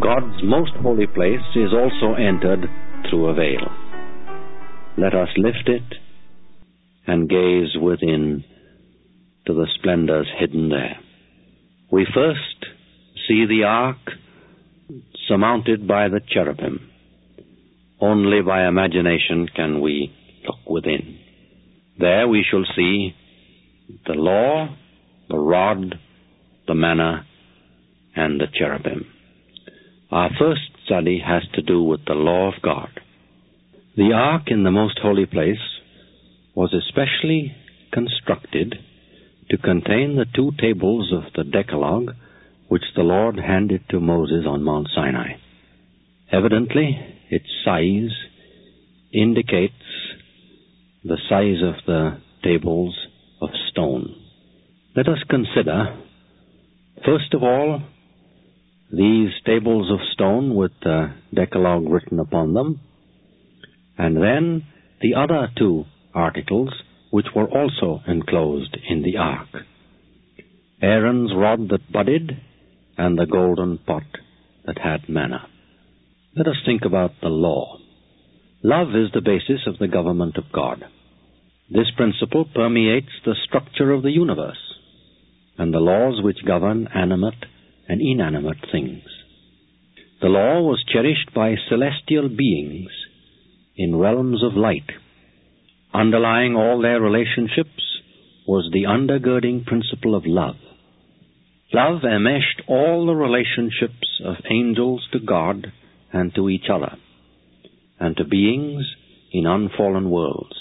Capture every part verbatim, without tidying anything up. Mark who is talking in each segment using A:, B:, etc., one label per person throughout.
A: God's most holy place is also entered through a veil. Let us lift it and gaze within to the splendors hidden there. We first see the ark surmounted by the cherubim. Only by imagination can we look within. There we shall see the law, the rod, the manna, and the cherubim. Our first study has to do with the law of God. The ark in the most holy place was especially constructed to contain the two tables of the Decalogue which the Lord handed to Moses on Mount Sinai. Evidently, its size indicates the size of the tables of stone. Let us consider, first of all, these tables of stone with the Decalogue written upon them, and then the other two articles which were also enclosed in the ark: Aaron's rod that budded and the golden pot that had manna. Let us think about the law. Love is the basis of the government of God. This principle permeates the structure of the universe and the laws which govern animate and inanimate things. The law was cherished by celestial beings in realms of light. Underlying all their relationships was the undergirding principle of love. Love enmeshed all the relationships of angels to God and to each other, and to beings in unfallen worlds.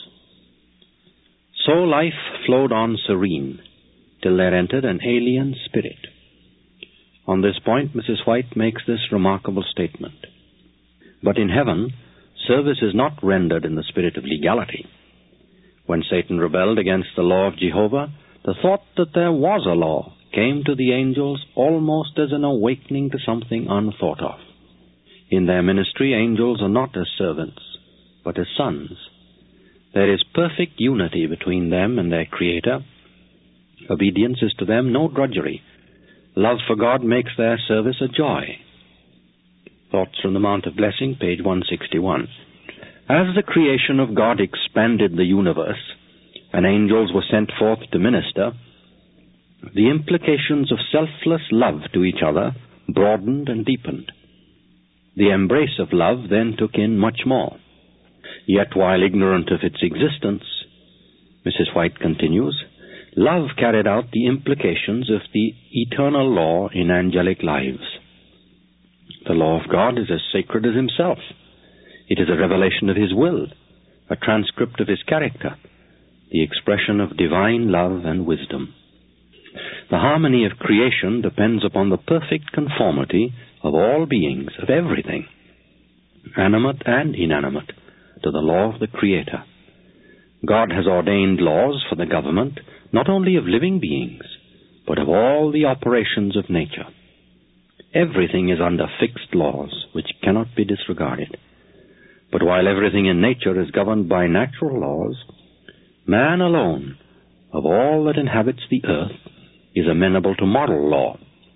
A: So life flowed on serene, till there entered an alien spirit. On this point, Missus White makes this remarkable statement: "But in heaven, service is not rendered in the spirit of legality. When Satan rebelled against the law of Jehovah, the thought that there was a law came to the angels almost as an awakening to something unthought of. In their ministry, angels are not as servants, but as sons. There is perfect unity between them and their Creator. Obedience is to them no drudgery. Love for God makes their service a joy." Thoughts from the Mount of Blessing, page one sixty-one. As the creation of God expanded the universe, and angels were sent forth to minister, the implications of selfless love to each other broadened and deepened. The embrace of love then took in much more. Yet while ignorant of its existence, Missus White continues, love carried out the implications of the eternal law in angelic lives. The law of God is as sacred as himself. It is a revelation of his will, a transcript of his character, the expression of divine love and wisdom. The harmony of creation depends upon the perfect conformity of all beings, of everything, animate and inanimate, to the law of the Creator. God has ordained laws for the government not only of living beings, but of all the operations of nature. Everything is under fixed laws which cannot be disregarded. But while everything in nature is governed by natural laws, man alone, of all that inhabits the earth, is amenable to moral law.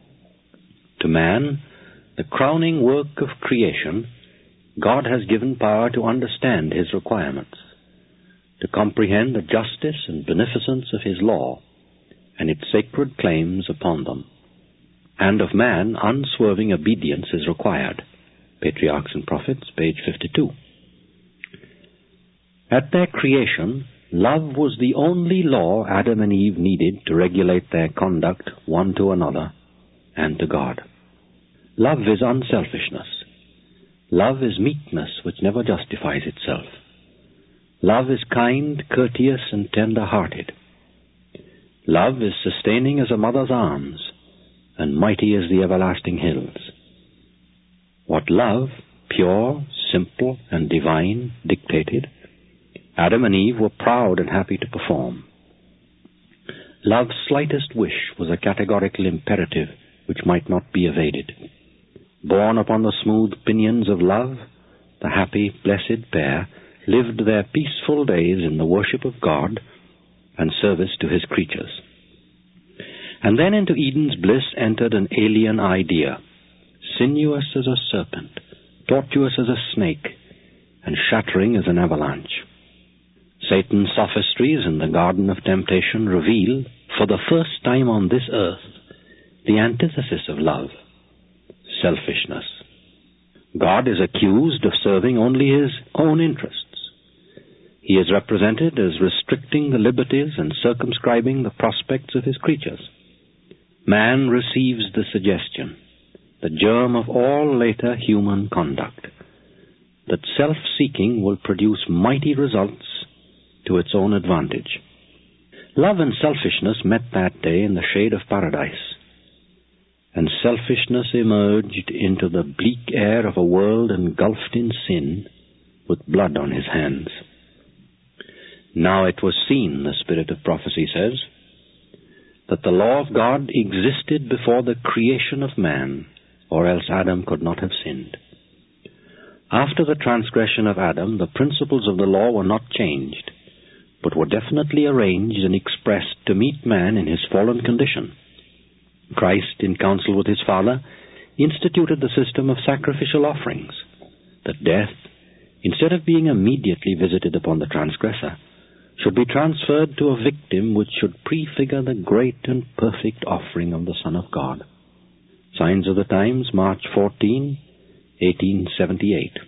A: To man, the crowning work of creation, God has given power to understand his requirements, to comprehend the justice and beneficence of his law, and its sacred claims upon them. And of man, unswerving obedience is required. Patriarchs and Prophets, page fifty-two. At their creation, love was the only law Adam and Eve needed to regulate their conduct one to another and to God. Love is unselfishness. Love is meekness which never justifies itself. Love is kind, courteous, and tender-hearted. Love is sustaining as a mother's arms, and mighty as the everlasting hills. What love, pure, simple, and divine, dictated, Adam and Eve were proud and happy to perform. Love's slightest wish was a categorical imperative which might not be evaded. Borne upon the smooth pinions of love, the happy, blessed pair lived their peaceful days in the worship of God and service to his creatures. And then into Eden's bliss entered an alien idea, sinuous as a serpent, tortuous as a snake, and shattering as an avalanche. Satan's sophistries in the Garden of Temptation reveal, for the first time on this earth, the antithesis of love, selfishness. God is accused of serving only his own interests. He is represented as restricting the liberties and circumscribing the prospects of his creatures. Man receives the suggestion, the germ of all later human conduct, that self-seeking will produce mighty results to its own advantage. Love and selfishness met that day in the shade of paradise, and selfishness emerged into the bleak air of a world engulfed in sin with blood on his hands. Now it was seen, the spirit of prophecy says, that the law of God existed before the creation of man, or else Adam could not have sinned. After the transgression of Adam, the principles of the law were not changed, but were definitely arranged and expressed to meet man in his fallen condition. Christ, in counsel with his Father, instituted the system of sacrificial offerings, that death, instead of being immediately visited upon the transgressor, should be transferred to a victim which should prefigure the great and perfect offering of the Son of God. Signs of the Times, March fourteenth, eighteen seventy-eight.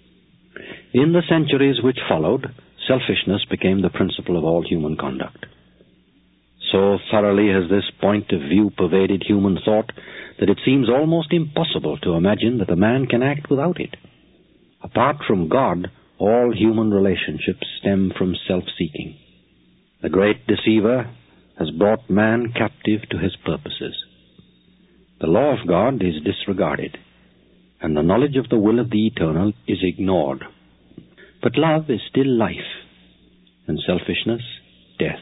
A: In the centuries which followed, selfishness became the principle of all human conduct. So thoroughly has this point of view pervaded human thought that it seems almost impossible to imagine that a man can act without it. Apart from God, all human relationships stem from self-seeking. The great deceiver has brought man captive to his purposes. The law of God is disregarded, and the knowledge of the will of the eternal is ignored. But love is still life, and selfishness, death.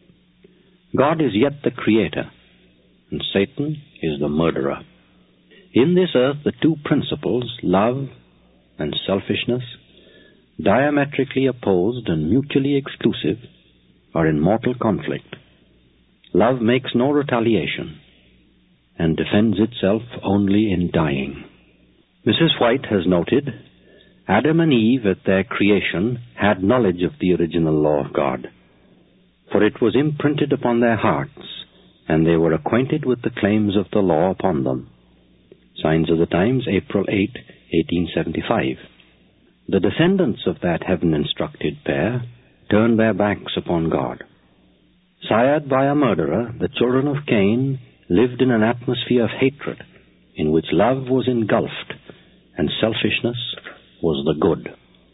A: God is yet the creator, and Satan is the murderer. In this earth, the two principles, love and selfishness, diametrically opposed and mutually exclusive, are in mortal conflict. Love makes no retaliation and defends itself only in dying. Missus White has noted, Adam and Eve at their creation had knowledge of the original law of God, for it was imprinted upon their hearts, and they were acquainted with the claims of the law upon them. Signs of the Times, April eighth, eighteen seventy-five. The descendants of that heaven-instructed pair turned their backs upon God. Sired by a murderer, the children of Cain lived in an atmosphere of hatred in which love was engulfed and selfishness was the good.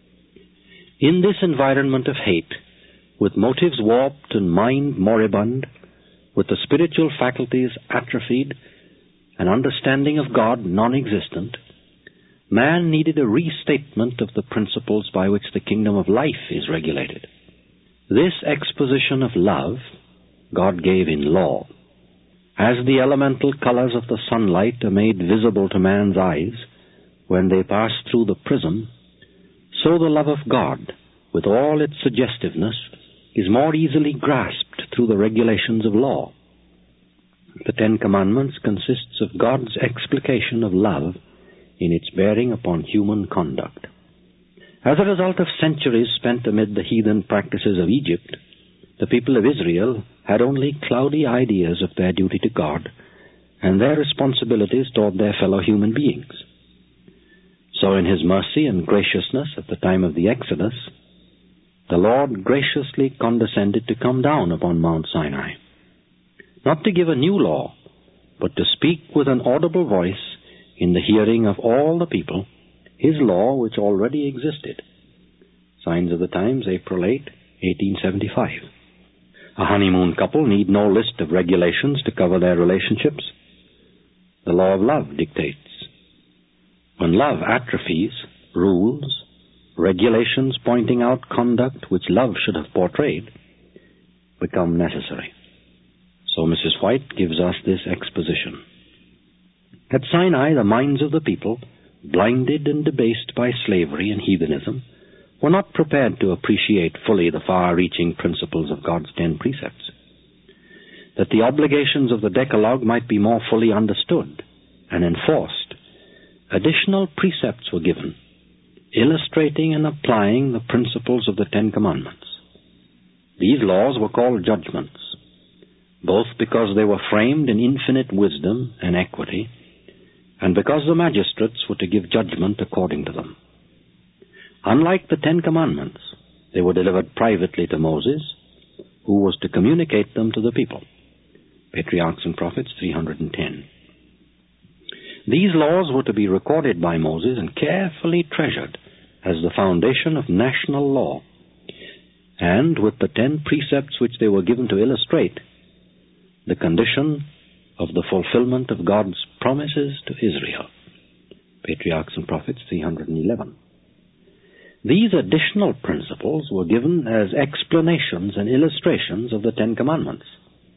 A: In this environment of hate, with motives warped and mind moribund, with the spiritual faculties atrophied, and understanding of God non-existent, man needed a restatement of the principles by which the kingdom of life is regulated. This exposition of love God gave in law. As the elemental colors of the sunlight are made visible to man's eyes when they pass through the prism, so the love of God, with all its suggestiveness, is more easily grasped through the regulations of law. The Ten Commandments consists of God's explication of love in its bearing upon human conduct. As a result of centuries spent amid the heathen practices of Egypt, the people of Israel had only cloudy ideas of their duty to God and their responsibilities toward their fellow human beings. So in his mercy and graciousness at the time of the Exodus, the Lord graciously condescended to come down upon Mount Sinai, not to give a new law, but to speak with an audible voice in the hearing of all the people, his law which already existed. Signs of the Times, April eighth, eighteen seventy-five. A honeymoon couple need no list of regulations to cover their relationships. The law of love dictates. When love atrophies, rules, regulations pointing out conduct which love should have portrayed, become necessary. So Missus White gives us this exposition. At Sinai, the minds of the people, blinded and debased by slavery and heathenism, were not prepared to appreciate fully the far-reaching principles of God's ten precepts. That the obligations of the Decalogue might be more fully understood and enforced, additional precepts were given, illustrating and applying the principles of the Ten Commandments. These laws were called judgments, both because they were framed in infinite wisdom and equity, and because the magistrates were to give judgment according to them. Unlike the Ten Commandments, they were delivered privately to Moses, who was to communicate them to the people. Patriarchs and Prophets three hundred ten. These laws were to be recorded by Moses and carefully treasured as the foundation of national law, and with the ten precepts which they were given to illustrate, the condition of the fulfillment of God's promises to Israel. Patriarchs and Prophets three hundred eleven. These additional principles were given as explanations and illustrations of the Ten Commandments.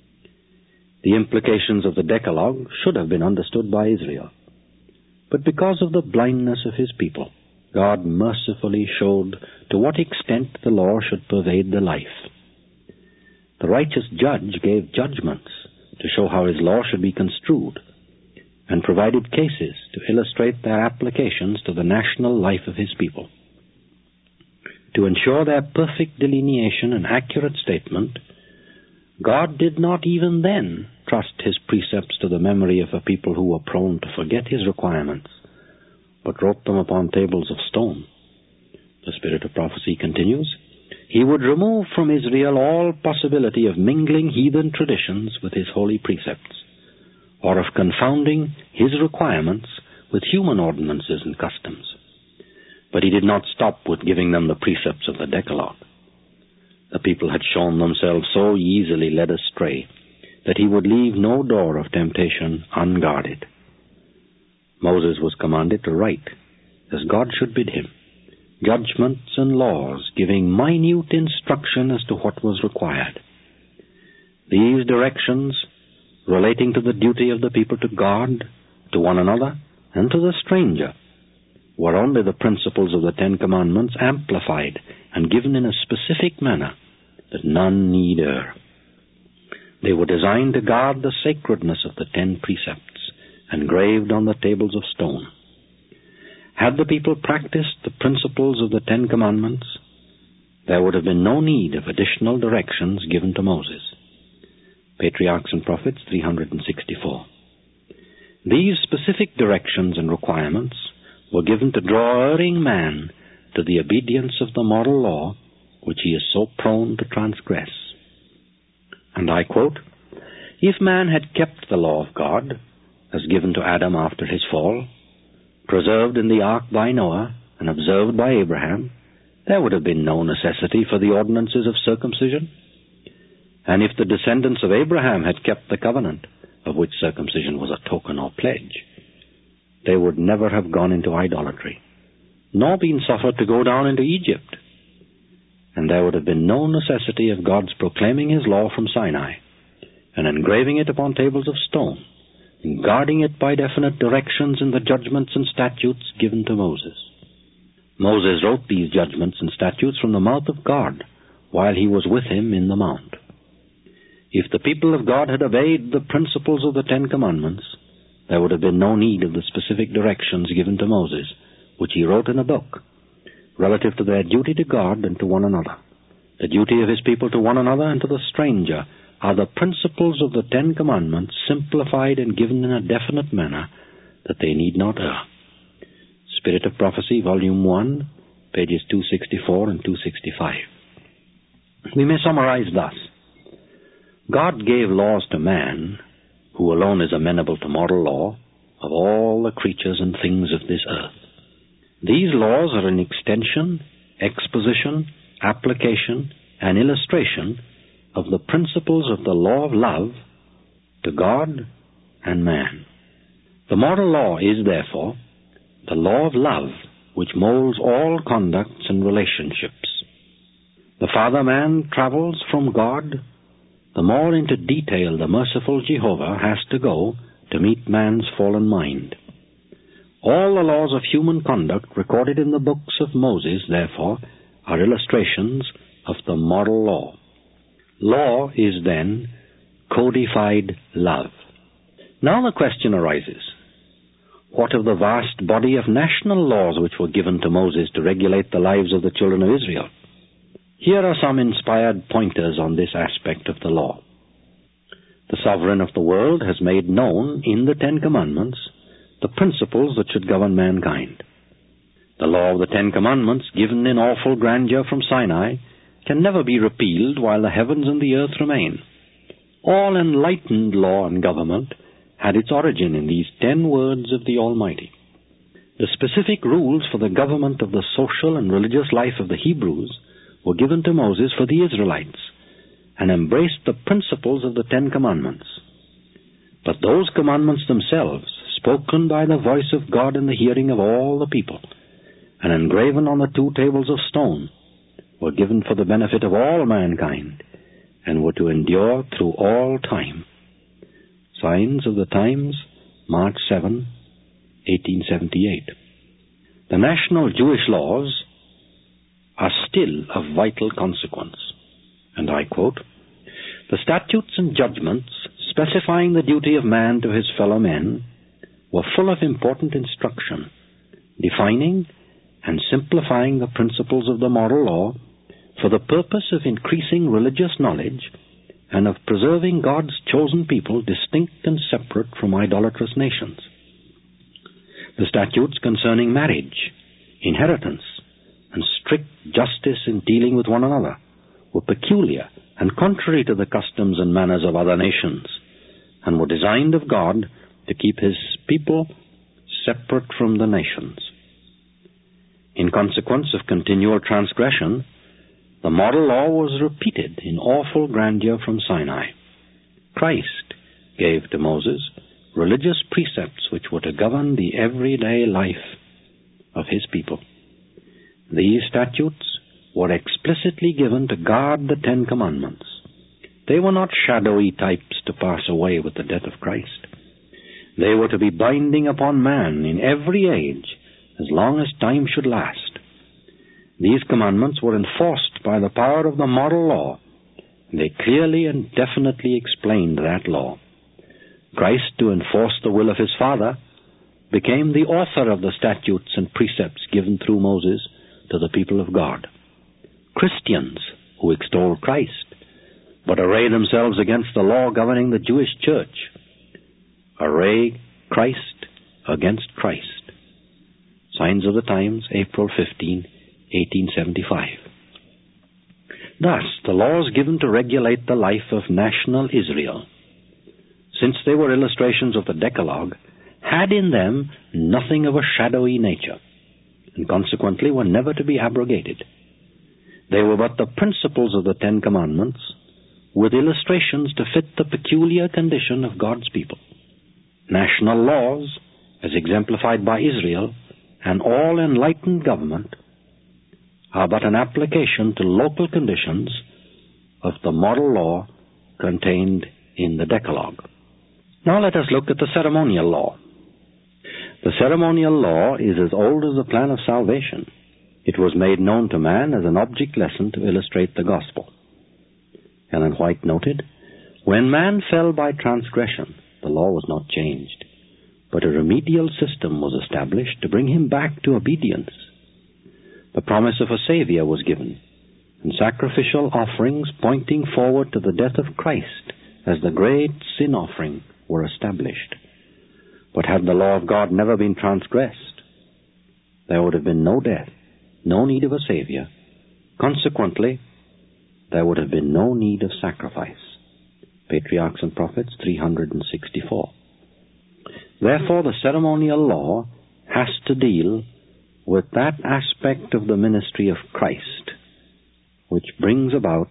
A: The implications of the Decalogue should have been understood by Israel, but because of the blindness of his people, God mercifully showed to what extent the law should pervade the life. The righteous judge gave judgments to show how his law should be construed, and provided cases to illustrate their applications to the national life of his people. To ensure their perfect delineation and accurate statement, God did not even then trust his precepts to the memory of a people who were prone to forget his requirements, but wrote them upon tables of stone. The Spirit of Prophecy continues, he would remove from Israel all possibility of mingling heathen traditions with his holy precepts, or of confounding his requirements with human ordinances and customs. But he did not stop with giving them the precepts of the Decalogue. The people had shown themselves so easily led astray that he would leave no door of temptation unguarded. Moses was commanded to write, as God should bid him, judgments and laws giving minute instruction as to what was required. These directions, relating to the duty of the people to God, to one another, and to the stranger, were only the principles of the Ten Commandments amplified and given in a specific manner that none need err. They were designed to guard the sacredness of the ten precepts, engraved on the tables of stone. Had the people practiced the principles of the Ten Commandments, there would have been no need of additional directions given to Moses. Patriarchs and Prophets three hundred sixty-four. These specific directions and requirements were given to draw erring man to the obedience of the moral law which he is so prone to transgress. And I quote, if man had kept the law of God, as given to Adam after his fall, preserved in the ark by Noah and observed by Abraham, there would have been no necessity for the ordinances of circumcision. And if the descendants of Abraham had kept the covenant, of which circumcision was a token or pledge, they would never have gone into idolatry, nor been suffered to go down into Egypt. And there would have been no necessity of God's proclaiming his law from Sinai, and engraving it upon tables of stone, and guarding it by definite directions in the judgments and statutes given to Moses. Moses wrote these judgments and statutes from the mouth of God, while he was with him in the mount. If the people of God had obeyed the principles of the Ten Commandments, there would have been no need of the specific directions given to Moses, which he wrote in a book, relative to their duty to God and to one another. The duty of his people to one another and to the stranger are the principles of the Ten Commandments simplified and given in a definite manner that they need not err. Spirit of Prophecy, Volume one, pages two sixty-four and two sixty-five. We may summarize thus. God gave laws to man, who alone is amenable to moral law, of all the creatures and things of this earth. These laws are an extension, exposition, application, and illustration of the principles of the law of love to God and man. The moral law is, therefore, the law of love which molds all conducts and relationships. The farther man travels from God, the more into detail the merciful Jehovah has to go to meet man's fallen mind. All the laws of human conduct recorded in the books of Moses, therefore, are illustrations of the moral law. Law is then codified love. Now the question arises, what of the vast body of national laws which were given to Moses to regulate the lives of the children of Israel? Here are some inspired pointers on this aspect of the law. The sovereign of the world has made known in the Ten Commandments the principles that should govern mankind. The law of the Ten Commandments, given in awful grandeur from Sinai, can never be repealed while the heavens and the earth remain. All enlightened law and government had its origin in these ten words of the Almighty. The specific rules for the government of the social and religious life of the Hebrews were given to Moses for the Israelites, and embraced the principles of the Ten Commandments. But those commandments themselves, spoken by the voice of God in the hearing of all the people, and engraven on the two tables of stone, were given for the benefit of all mankind, and were to endure through all time. Signs of the Times, March seventh, eighteen seventy-eight. The national Jewish laws are still of vital consequence. And I quote, "The statutes and judgments specifying the duty of man to his fellow men were full of important instruction, defining and simplifying the principles of the moral law for the purpose of increasing religious knowledge and of preserving God's chosen people distinct and separate from idolatrous nations. The statutes concerning marriage, inheritance, and strict justice in dealing with one another were peculiar and contrary to the customs and manners of other nations, and were designed of God to keep his people separate from the nations. In consequence of continual transgression, the moral law was repeated in awful grandeur from Sinai. Christ gave to Moses religious precepts which were to govern the everyday life of his people. These statutes were explicitly given to guard the Ten Commandments. They were not shadowy types to pass away with the death of Christ. They were to be binding upon man in every age, as long as time should last. These commandments were enforced by the power of the moral law. They clearly and definitely explained that law. Christ, to enforce the will of his Father, became the author of the statutes and precepts given through Moses to the people of God. Christians who extol Christ, but array themselves against the law governing the Jewish church, array Christ against Christ. Signs of the Times, April fifteenth, eighteen seventy-five. Thus, the laws given to regulate the life of national Israel, since they were illustrations of the Decalogue, had in them nothing of a shadowy nature, and consequently were never to be abrogated. They were but the principles of the Ten Commandments, with illustrations to fit the peculiar condition of God's people. National laws, as exemplified by Israel and all enlightened government, are but an application to local conditions of the moral law contained in the Decalogue. Now let us look at the ceremonial law. The ceremonial law is as old as the plan of salvation. It was made known to man as an object lesson to illustrate the gospel. Ellen White noted, "When man fell by transgression, the law was not changed, but a remedial system was established to bring him back to obedience. The promise of a Savior was given, and sacrificial offerings pointing forward to the death of Christ as the great sin offering were established. But had the law of God never been transgressed, there would have been no death, no need of a Savior. Consequently, there would have been no need of sacrifice." Patriarchs and Prophets three hundred sixty-four. Therefore, the ceremonial law has to deal with that aspect of the ministry of Christ which brings about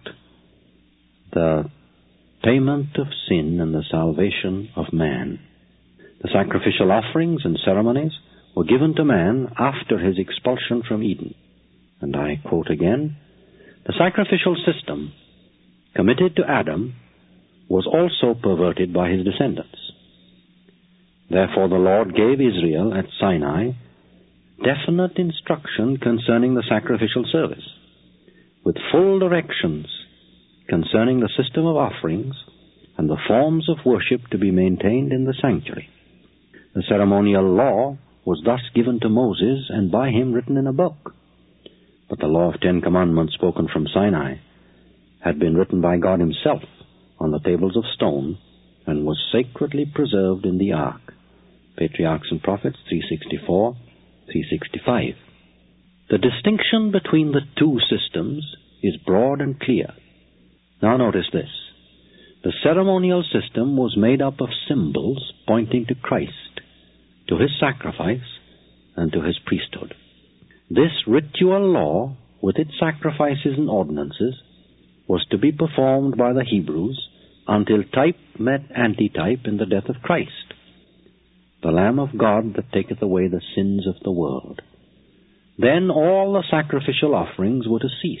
A: the payment of sin and the salvation of man. The sacrificial offerings and ceremonies were given to man after his expulsion from Eden. And I quote again, "The sacrificial system committed to Adam was also perverted by his descendants. Therefore the Lord gave Israel at Sinai definite instruction concerning the sacrificial service, with full directions concerning the system of offerings and the forms of worship to be maintained in the sanctuary. The ceremonial law was thus given to Moses and by him written in a book. But the law of Ten Commandments spoken from Sinai had been written by God himself on the tables of stone and was sacredly preserved in the ark. Patriarchs and Prophets three sixty-four, three sixty-five. The distinction between the two systems is broad and clear. Now notice this. The ceremonial system was made up of symbols pointing to Christ, to his sacrifice, and to his priesthood. This ritual law, with its sacrifices and ordinances, was to be performed by the Hebrews until type met antitype in the death of Christ, the Lamb of God that taketh away the sins of the world. Then all the sacrificial offerings were to cease.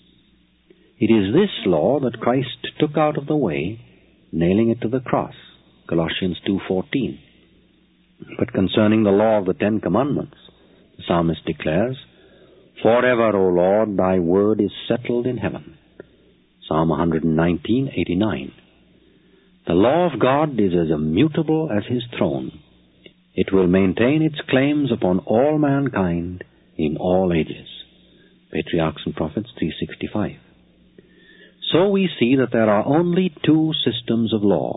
A: It is this law that Christ took out of the way, nailing it to the cross, Colossians two fourteen. But concerning the law of the Ten Commandments, the psalmist declares, Forever, O Lord, thy word is settled in heaven, Psalm one nineteen, eighty-nine. The law of God is as immutable as his throne. It will maintain its claims upon all mankind in all ages. Patriarchs and Prophets three sixty-five. So we see that there are only two systems of law.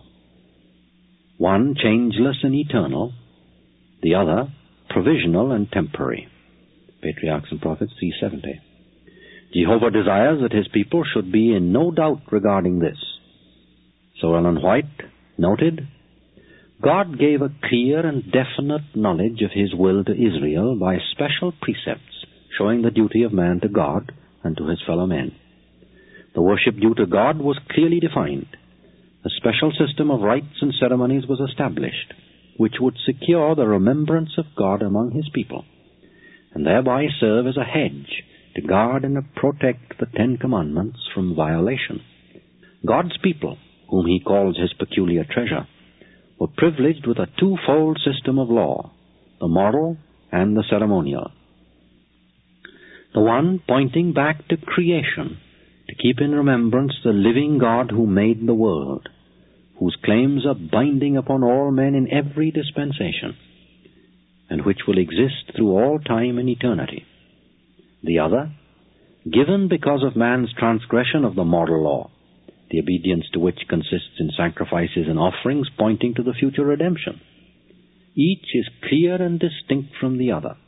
A: One changeless and eternal, the other provisional and temporary. Patriarchs and Prophets three seventy. Jehovah desires that his people should be in no doubt regarding this. So Ellen White noted, God gave a clear and definite knowledge of his will to Israel by special precepts showing the duty of man to God and to his fellow men. The worship due to God was clearly defined. A special system of rites and ceremonies was established, which would secure the remembrance of God among his people, and thereby serve as a hedge to guard and protect the Ten Commandments from violation. God's people, whom he calls his peculiar treasure, were privileged with a twofold system of law, the moral and the ceremonial. The one pointing back to creation, to keep in remembrance the living God who made the world, whose claims are binding upon all men in every dispensation, and which will exist through all time and eternity. The other, given because of man's transgression of the moral law, the obedience to which consists in sacrifices and offerings pointing to the future redemption. Each is clear and distinct from the other.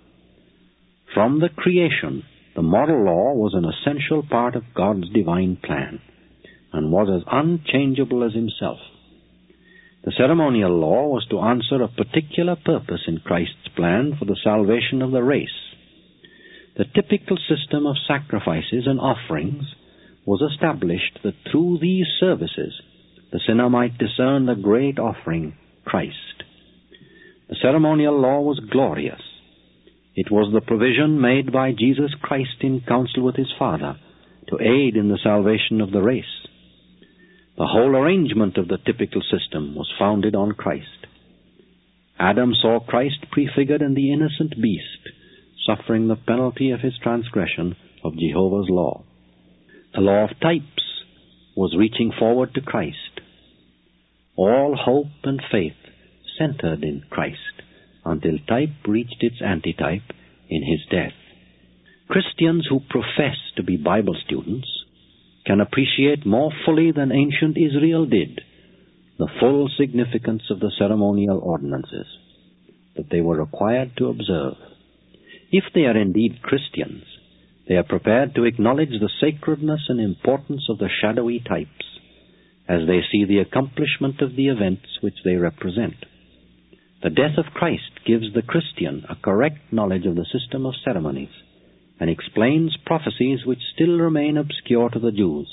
A: From the creation, the moral law was an essential part of God's divine plan, and was as unchangeable as himself. The ceremonial law was to answer a particular purpose in Christ's plan for the salvation of the race. The typical system of sacrifices and offerings was established that through these services the sinner might discern the great offering, Christ. The ceremonial law was glorious. It was the provision made by Jesus Christ in counsel with his Father to aid in the salvation of the race. The whole arrangement of the typical system was founded on Christ. Adam saw Christ prefigured in the innocent beast, suffering the penalty of his transgression of Jehovah's law. The law of types was reaching forward to Christ. All hope and faith centered in Christ until type reached its antitype in his death. Christians who profess to be Bible students can appreciate more fully than ancient Israel did the full significance of the ceremonial ordinances that they were required to observe. If they are indeed Christians, they are prepared to acknowledge the sacredness and importance of the shadowy types as they see the accomplishment of the events which they represent. The death of Christ gives the Christian a correct knowledge of the system of ceremonies and explains prophecies which still remain obscure to the Jews.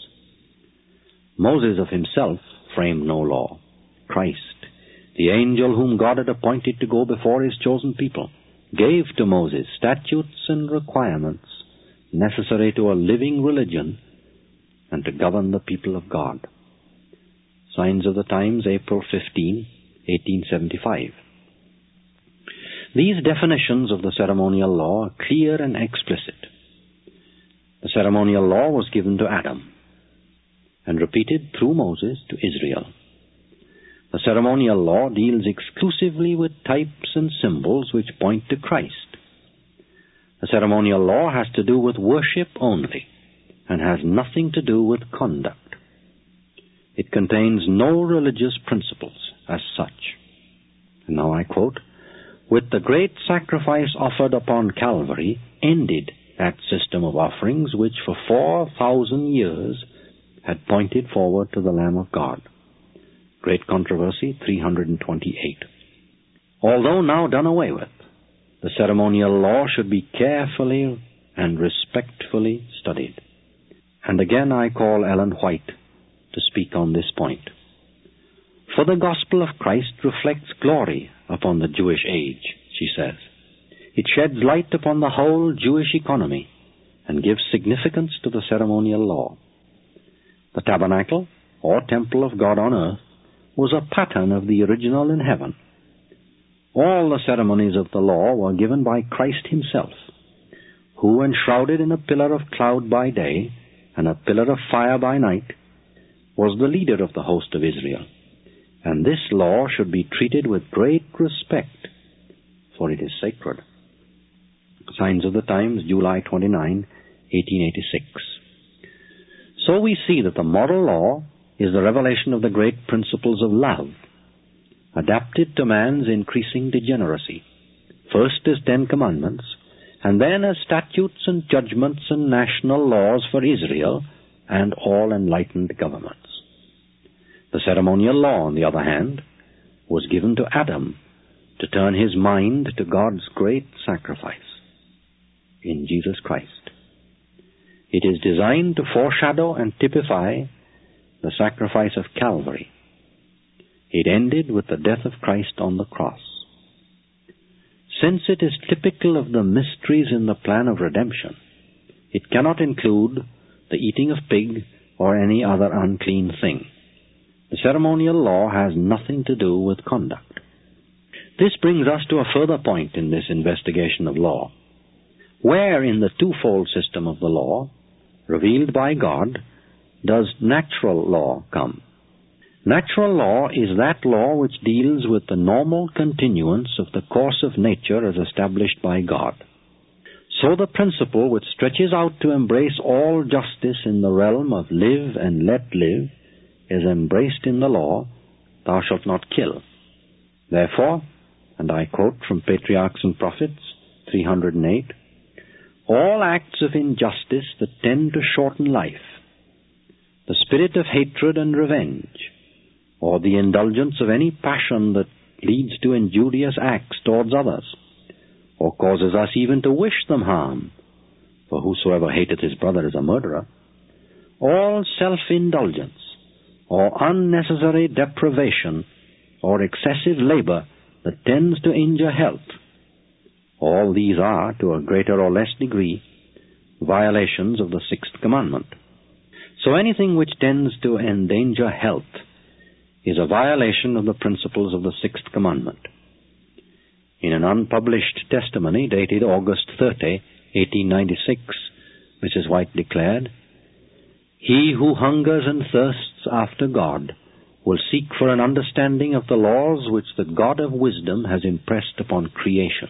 A: Moses of himself framed no law. Christ, the angel whom God had appointed to go before his chosen people, gave to Moses statutes and requirements necessary to a living religion and to govern the people of God. Signs of the Times, April fifteenth, eighteen seventy-five. These definitions of the ceremonial law are clear and explicit. The ceremonial law was given to Adam and repeated through Moses to Israel. The ceremonial law deals exclusively with types and symbols which point to Christ. The ceremonial law has to do with worship only and has nothing to do with conduct. It contains no religious principles as such. And now I quote, "With the great sacrifice offered upon Calvary ended that system of offerings which for four thousand years had pointed forward to the Lamb of God." Great Controversy three hundred twenty-eight. Although now done away with, the ceremonial law should be carefully and respectfully studied. And again I call Ellen White to speak on this point. "For the gospel of Christ reflects glory upon the Jewish age," she says. "It sheds light upon the whole Jewish economy and gives significance to the ceremonial law. The tabernacle, or temple of God on earth, was a pattern of the original in heaven. All the ceremonies of the law were given by Christ himself, who, enshrouded in a pillar of cloud by day and a pillar of fire by night, was the leader of the host of Israel. And this law should be treated with great respect, for it is sacred." Signs of the Times, July twenty-ninth, eighteen eighty-six. So we see that the moral law is the revelation of the great principles of love, adapted to man's increasing degeneracy, first as Ten Commandments, and then as statutes and judgments and national laws for Israel and all enlightened governments. The ceremonial law, on the other hand, was given to Adam to turn his mind to God's great sacrifice in Jesus Christ. It is designed to foreshadow and typify the sacrifice of Calvary. It ended with the death of Christ on the cross. Since it is typical of the mysteries in the plan of redemption, it cannot include the eating of pig or any other unclean thing. The ceremonial law has nothing to do with conduct. This brings us to a further point in this investigation of law. Where in the twofold system of the law, revealed by God, does natural law come? Natural law is that law which deals with the normal continuance of the course of nature as established by God. So the principle which stretches out to embrace all justice in the realm of live and let live is embraced in the law, "Thou shalt not kill." Therefore, and I quote from Patriarchs and Prophets three hundred eight, "All acts of injustice that tend to shorten life, the spirit of hatred and revenge, or the indulgence of any passion that leads to injurious acts towards others, or causes us even to wish them harm, for whosoever hateth his brother is a murderer, all self-indulgence, or unnecessary deprivation, or excessive labor that tends to injure health, all these are, to a greater or less degree, violations of the sixth commandment. So anything which tends to endanger health is a violation of the principles of the sixth commandment." In an unpublished testimony dated August thirtieth, eighteen ninety-six, Missus White declared, "He who hungers and thirsts after God will seek for an understanding of the laws which the God of wisdom has impressed upon creation.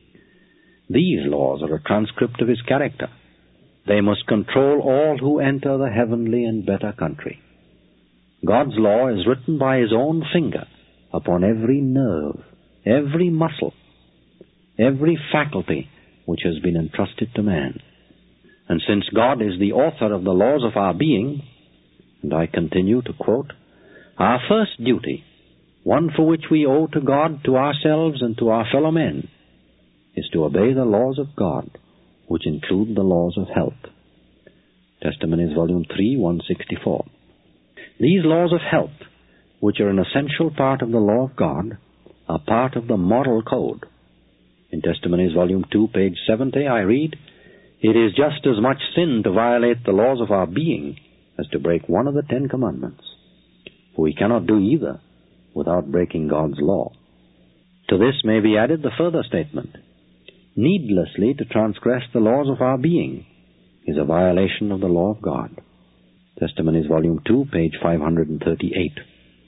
A: These laws are a transcript of his character. They must control all who enter the heavenly and better country. God's law is written by his own finger upon every nerve, every muscle, every faculty which has been entrusted to man. And since God is the author of the laws of our being," and I continue to quote, "our first duty, one for which we owe to God, to ourselves, and to our fellow men, is to obey the laws of God, which include the laws of health." Testimonies, Volume three, one sixty-four. These laws of health, which are an essential part of the law of God, are part of the moral code. In Testimonies, Volume two, page seventy, I read, "It is just as much sin to violate the laws of our being as to break one of the Ten Commandments. For we cannot do either without breaking God's law." To this may be added the further statement, "Needlessly to transgress the laws of our being is a violation of the law of God." Testimonies, Volume two, page five hundred thirty-eight.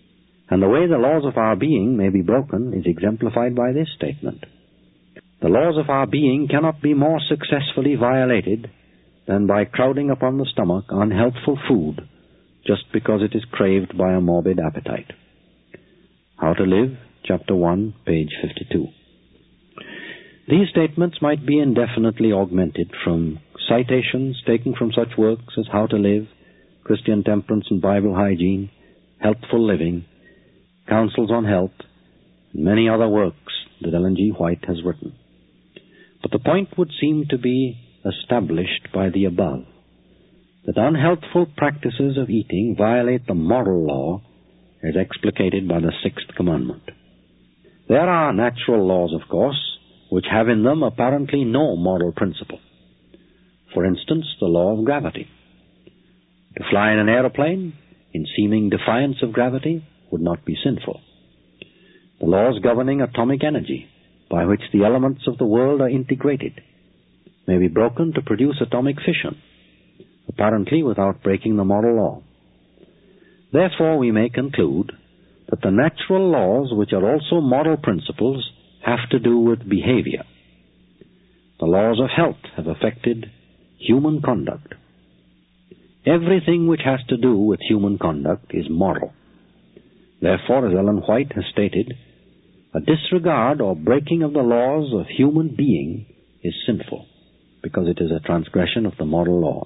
A: And the way the laws of our being may be broken is exemplified by this statement. The laws of our being cannot be more successfully violated than by crowding upon the stomach unhealthful food just because it is craved by a morbid appetite. How to Live, Chapter one, page fifty-two. These statements might be indefinitely augmented from citations taken from such works as How to Live, Christian Temperance and Bible Hygiene, Healthful Living, Counsels on Health, and many other works that Ellen G. White has written. But the point would seem to be established by the above, that unhealthful practices of eating violate the moral law as explicated by the Sixth Commandment. There are natural laws, of course, which have in them apparently no moral principle. For instance, the law of gravity. To fly in an aeroplane, in seeming defiance of gravity, would not be sinful. The laws governing atomic energy, by which the elements of the world are integrated, may be broken to produce atomic fission, apparently without breaking the moral law. Therefore, we may conclude that the natural laws, which are also moral principles, have to do with behavior. The laws of health have affected human conduct. Everything which has to do with human conduct is moral. Therefore, as Ellen White has stated, a disregard or breaking of the laws of human being is sinful, because it is a transgression of the moral law.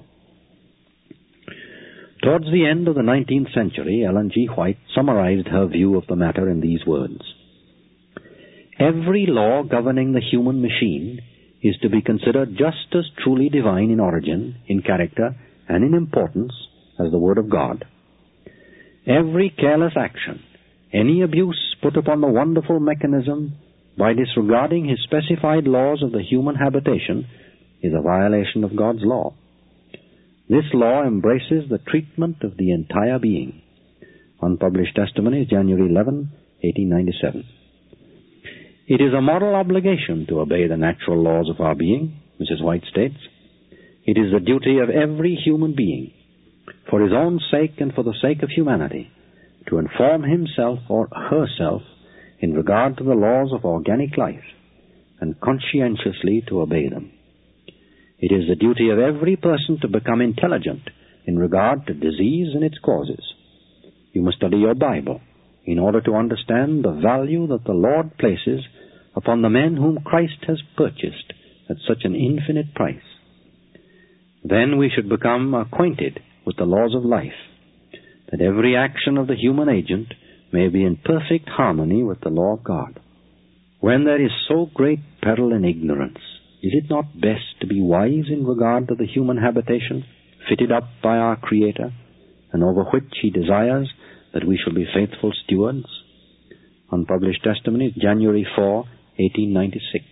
A: Towards the end of the nineteenth century, Ellen G. White summarized her view of the matter in these words: Every law governing the human machine is to be considered just as truly divine in origin, in character, and in importance as the Word of God. Every careless action, any abuse put upon the wonderful mechanism by disregarding his specified laws of the human habitation is a violation of God's law. This law embraces the treatment of the entire being. Unpublished Testimonies, January eleventh, eighteen ninety-seven. It is a moral obligation to obey the natural laws of our being, Missus White states. It is the duty of every human being, for his own sake and for the sake of humanity, to inform himself or herself in regard to the laws of organic life, and conscientiously to obey them. It is the duty of every person to become intelligent in regard to disease and its causes. You must study your Bible in order to understand the value that the Lord places upon the men whom Christ has purchased at such an infinite price. Then we should become acquainted with the laws of life, that every action of the human agent may be in perfect harmony with the law of God. When there is so great peril in ignorance, is it not best to be wise in regard to the human habitation fitted up by our Creator, and over which He desires that we shall be faithful stewards? Unpublished Testimonies, January fourth, eighteen ninety-six.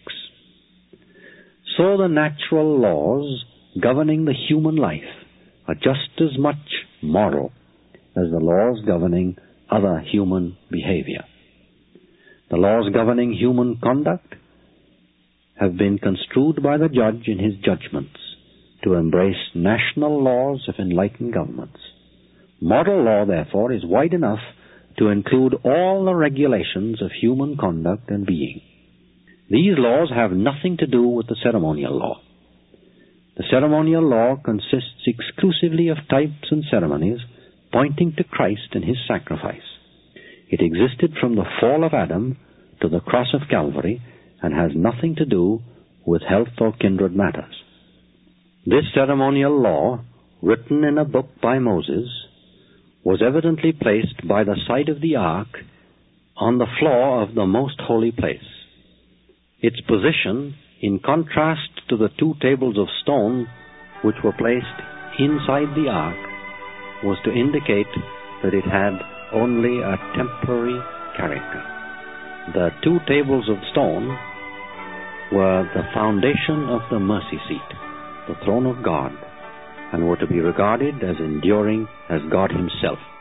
A: So the natural laws governing the human life are just as much moral as the laws governing other human behavior. The laws governing human conduct have been construed by the judge in his judgments to embrace national laws of enlightened governments. Moral law, therefore, is wide enough to include all the regulations of human conduct and being. These laws have nothing to do with the ceremonial law. The ceremonial law consists exclusively of types and ceremonies pointing to Christ and His sacrifice. It existed from the fall of Adam to the cross of Calvary and has nothing to do with health or kindred matters. This ceremonial law, written in a book by Moses, was evidently placed by the side of the ark on the floor of the most holy place. Its position, in contrast to the two tables of stone which were placed inside the ark, was to indicate that it had only a temporary character. The two tables of stone were the foundation of the mercy seat, the throne of God, and were to be regarded as enduring as God Himself.